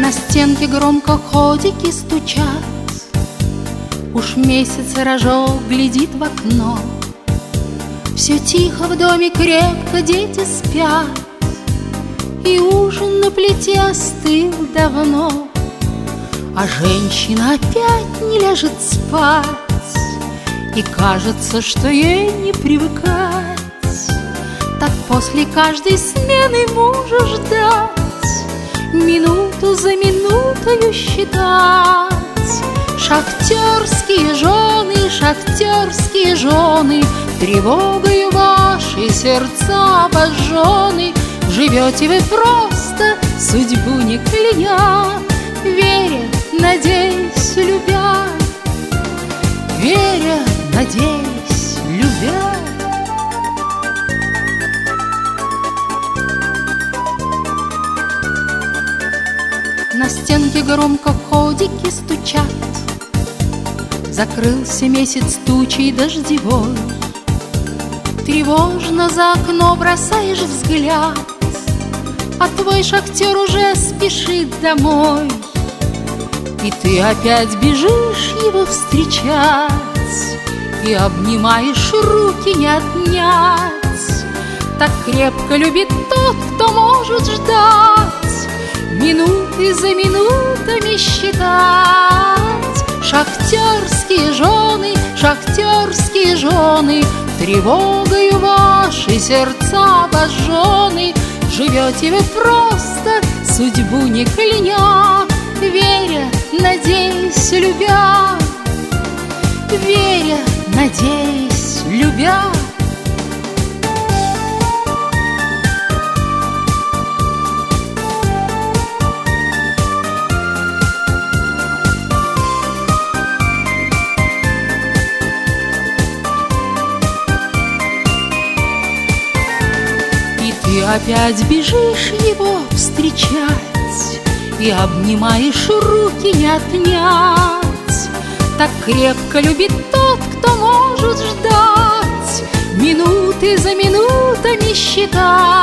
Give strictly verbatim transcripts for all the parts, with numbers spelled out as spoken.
На стенке громко ходики стучат, уж месяц рожок глядит в окно. Все тихо в доме, крепко дети спят, и ужин на плите остыл давно. А женщина опять не ляжет спать, и кажется, что ей не привыкать. Так после каждой смены мужа ждать, минуту за минутою считать. Шахтерские жены, шахтерские жены, тревогою ваши сердца обожжены. Живете вы просто, судьбу не кляня, веря, надеясь, любя, веря, надеясь, любя. На стенке громко ходики стучат, закрылся месяц тучей дождевой. Тревожно за окно бросаешь взгляд, а твой шахтер уже спешит домой. И ты опять бежишь его встречать, и обнимаешь, руки не отнять. Так крепко любит тот, кто может ждать, минуты за минутами считать. Шахтерские жены, шахтерские жены, тревогою ваши сердца обожжены. Живете вы просто, судьбу не кляня, веря, надеясь, любя, веря, надеясь, любя. И опять бежишь его встречать, и обнимаешь, руки не отнять. Так крепко любит тот, кто может ждать, минуты за минутами считать.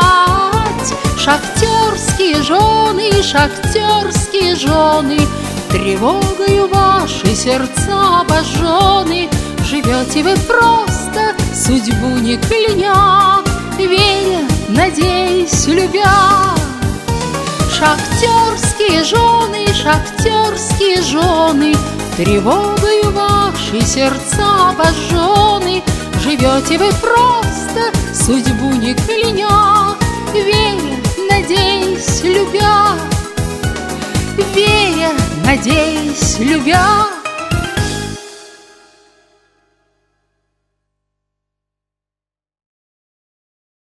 Шахтерские жены, шахтерские жены, тревогою ваши сердца обожжены. Живете вы просто, судьбу не кляня, веря, надеясь, любя. Шахтерские жены, шахтерские жены, тревогою ваши сердца обожжены. Живете вы просто, судьбу не кляня, веря, надеясь, любя, веря, надеясь, любя.